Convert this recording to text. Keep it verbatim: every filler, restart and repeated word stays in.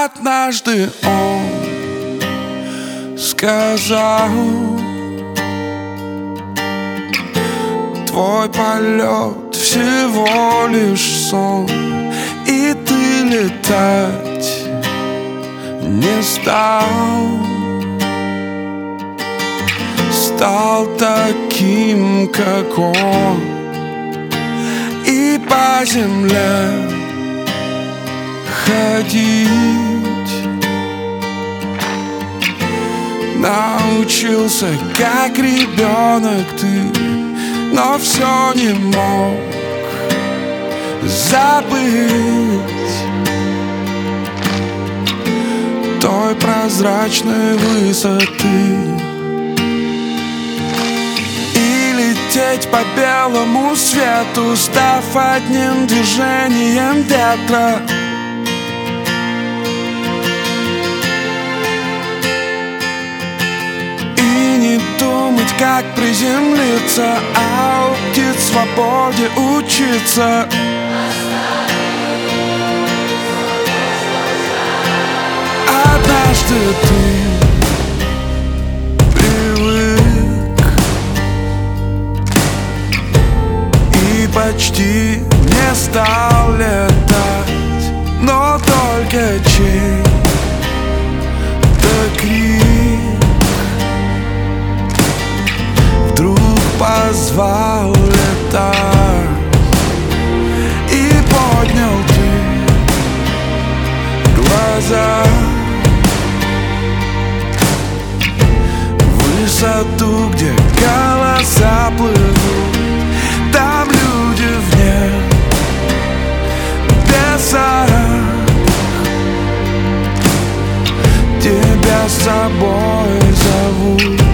Однажды он сказал: твой полет всего лишь сон, и ты летать не стал. Стал таким, как он, и по земле ходить. Научился, как ребенок ты, но все не мог забыть той прозрачной высоты. И лететь по белому свету, став одним движением ветра. Как приземлиться, а у птиц свободе учиться. Однажды ты привык и почти не стал летать, но только чей-то крик позвал летать, и поднял ты глаза в высоту, где голоса плывут. Там люди вне небесах тебя с собой зовут.